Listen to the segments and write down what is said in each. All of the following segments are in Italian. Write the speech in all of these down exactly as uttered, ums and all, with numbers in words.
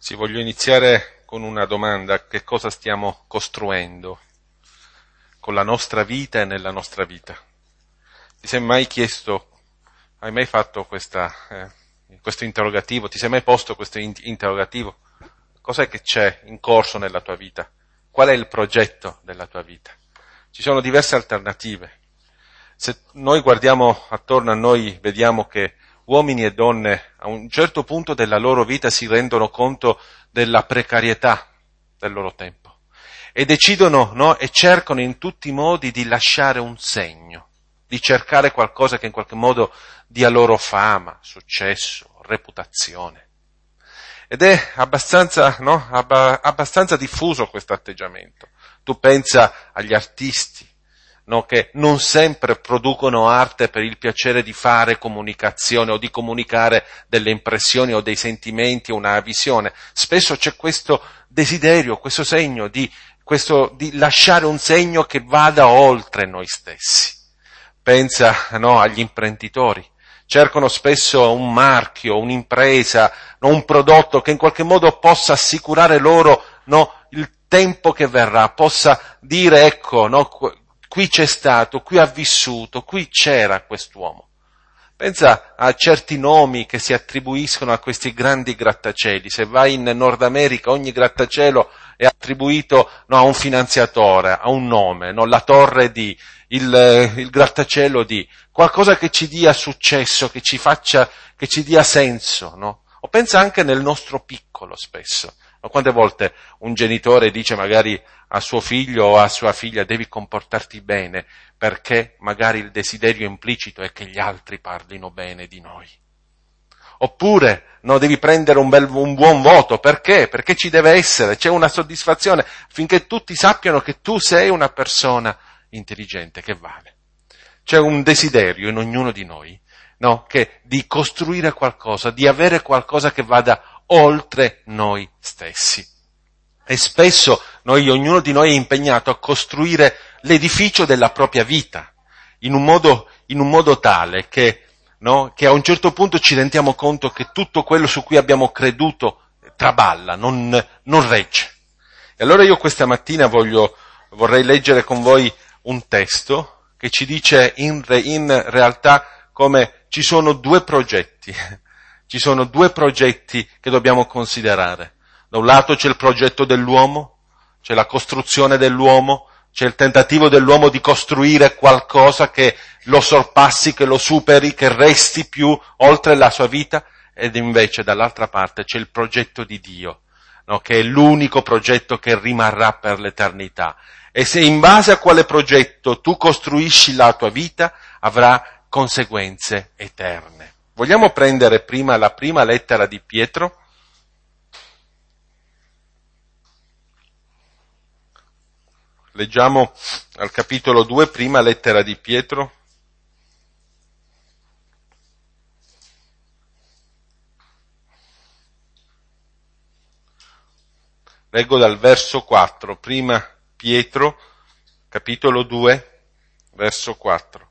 Sì, voglio iniziare con una domanda: che cosa stiamo costruendo con la nostra vita e nella nostra vita? Ti sei mai chiesto, hai mai fatto questa, eh, questo interrogativo, ti sei mai posto questo in- interrogativo? Cos'è che c'è in corso nella tua vita? Qual è il progetto della tua vita? Ci sono diverse alternative. Se noi guardiamo attorno a noi, vediamo che uomini e donne a un certo punto della loro vita si rendono conto della precarietà del loro tempo e decidono, no, e cercano in tutti i modi di lasciare un segno, di cercare qualcosa che in qualche modo dia loro fama, successo, reputazione. Ed è abbastanza, no, abba, abbastanza diffuso questo atteggiamento. Tu pensa agli artisti, no, che non sempre producono arte per il piacere di fare comunicazione o di comunicare delle impressioni o dei sentimenti o una visione. Spesso c'è questo desiderio, questo segno di, questo, di lasciare un segno che vada oltre noi stessi. Pensa, no, agli imprenditori. Cercano spesso un marchio, un'impresa, no, un prodotto che in qualche modo possa assicurare loro, no, il tempo che verrà, possa dire, ecco, no, qui c'è stato, qui ha vissuto, qui c'era quest'uomo. Pensa a certi nomi che si attribuiscono a questi grandi grattacieli. Se vai in Nord America, ogni grattacielo è attribuito, no, a un finanziatore, a un nome, no, la torre di, il, il grattacielo di, qualcosa che ci dia successo, che ci faccia, che ci dia senso, no? O pensa anche nel nostro piccolo spesso. No? Quante volte un genitore dice magari a suo figlio o a sua figlia: devi comportarti bene, perché magari il desiderio implicito è che gli altri parlino bene di noi. Oppure, no, devi prendere un, bel, un buon voto, perché? Perché ci deve essere, c'è una soddisfazione, affinché tutti sappiano che tu sei una persona intelligente, che vale. C'è un desiderio in ognuno di noi, no, che di costruire qualcosa, di avere qualcosa che vada oltre noi stessi. E spesso noi, ognuno di noi è impegnato a costruire l'edificio della propria vita, in un modo, in un modo tale che, no, che a un certo punto ci rendiamo conto che tutto quello su cui abbiamo creduto traballa, non, non regge. E allora io questa mattina voglio, vorrei leggere con voi un testo che ci dice in, re, in realtà come ci sono due progetti, ci sono due progetti che dobbiamo considerare. Da un lato c'è il progetto dell'uomo, c'è la costruzione dell'uomo, c'è il tentativo dell'uomo di costruire qualcosa che lo sorpassi, che lo superi, che resti più oltre la sua vita, ed invece dall'altra parte c'è il progetto di Dio, no? Che è l'unico progetto che rimarrà per l'eternità. E se in base a quale progetto tu costruisci la tua vita, avrà conseguenze eterne. Vogliamo prendere prima la prima lettera di Pietro? Leggiamo al capitolo due, prima lettera di Pietro. Leggo dal verso quattro, prima Pietro, capitolo due, verso quattro.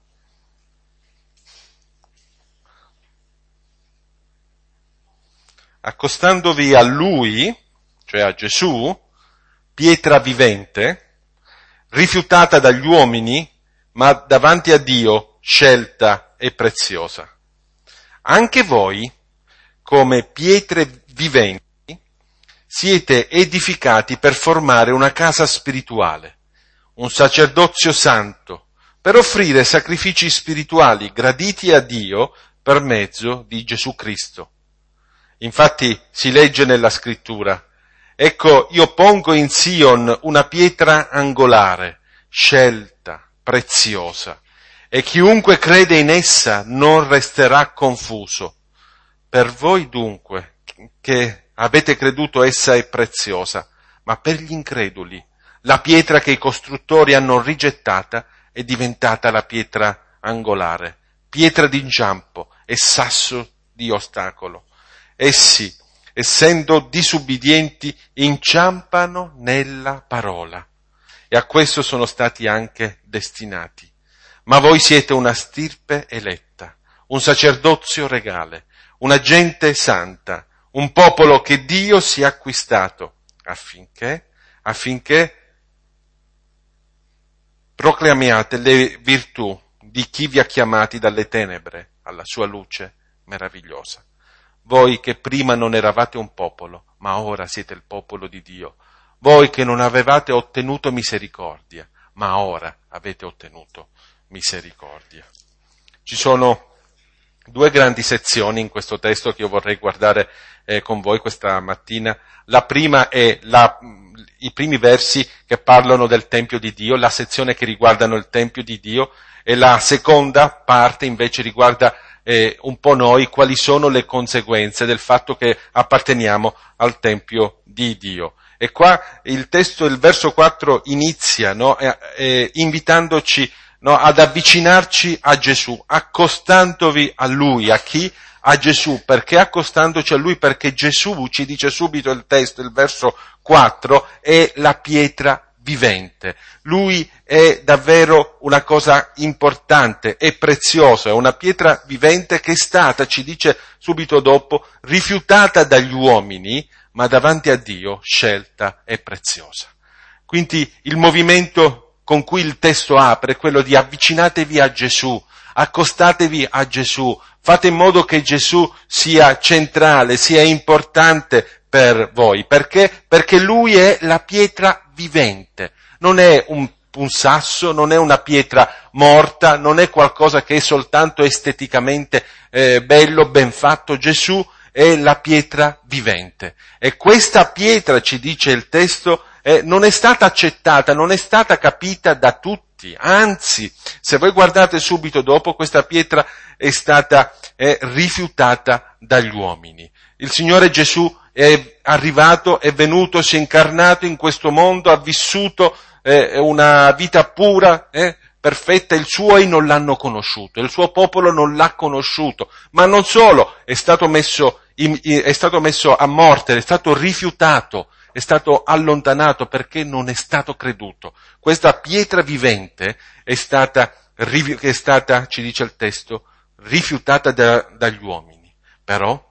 Accostandovi a Lui, cioè a Gesù, pietra vivente, rifiutata dagli uomini, ma davanti a Dio scelta e preziosa. Anche voi, come pietre viventi, siete edificati per formare una casa spirituale, un sacerdozio santo, per offrire sacrifici spirituali graditi a Dio per mezzo di Gesù Cristo. Infatti si legge nella scrittura: ecco, io pongo in Sion una pietra angolare, scelta, preziosa, e chiunque crede in essa non resterà confuso. Per voi dunque, che avete creduto, essa è preziosa, ma per gli increduli, la pietra che i costruttori hanno rigettata è diventata la pietra angolare, pietra d'inciampo e sasso di ostacolo. Essi, essendo disubbidienti, inciampano nella parola, e a questo sono stati anche destinati. Ma voi siete una stirpe eletta, un sacerdozio regale, una gente santa, un popolo che Dio si è acquistato affinché, affinché proclamiate le virtù di chi vi ha chiamati dalle tenebre alla sua luce meravigliosa. Voi che prima non eravate un popolo, ma ora siete il popolo di Dio. Voi che non avevate ottenuto misericordia, ma ora avete ottenuto misericordia. Ci sono due grandi sezioni in questo testo che io vorrei guardare eh, con voi questa mattina. La prima è la, i primi versi che parlano del Tempio di Dio, la sezione che riguardano il Tempio di Dio, e la seconda parte invece riguarda eh, un po' noi, quali sono le conseguenze del fatto che apparteniamo al Tempio di Dio. E qua il testo, il verso quattro inizia, no, eh, eh, invitandoci no, ad avvicinarci a Gesù, accostandovi a Lui, a chi? A Gesù. Perché accostandoci a Lui? Perché Gesù, ci dice subito il testo, il verso quattro, è la pietra vivente. Lui è davvero una cosa importante e preziosa, è una pietra vivente che è stata, ci dice subito dopo, rifiutata dagli uomini, ma davanti a Dio scelta e preziosa. Quindi il movimento con cui il testo apre è quello di avvicinatevi a Gesù, accostatevi a Gesù, fate in modo che Gesù sia centrale, sia importante per voi. Perché? Perché Lui è la pietra vivente, non è un, un sasso, non è una pietra morta, non è qualcosa che è soltanto esteticamente eh, bello, ben fatto. Gesù è la pietra vivente. E questa pietra, ci dice il testo, eh, non è stata accettata, non è stata capita da tutti. Anzi, se voi guardate subito dopo, questa pietra è stata eh, rifiutata dagli uomini. Il Signore Gesù è arrivato, è venuto, si è incarnato in questo mondo, ha vissuto eh, una vita pura, eh, perfetta, i suoi non l'hanno conosciuto, il suo popolo non l'ha conosciuto, ma non solo, è stato messo, in, è stato messo a morte, è stato rifiutato, è stato allontanato perché non è stato creduto. Questa pietra vivente è stata, è stata, ci dice il testo, rifiutata da, dagli uomini, però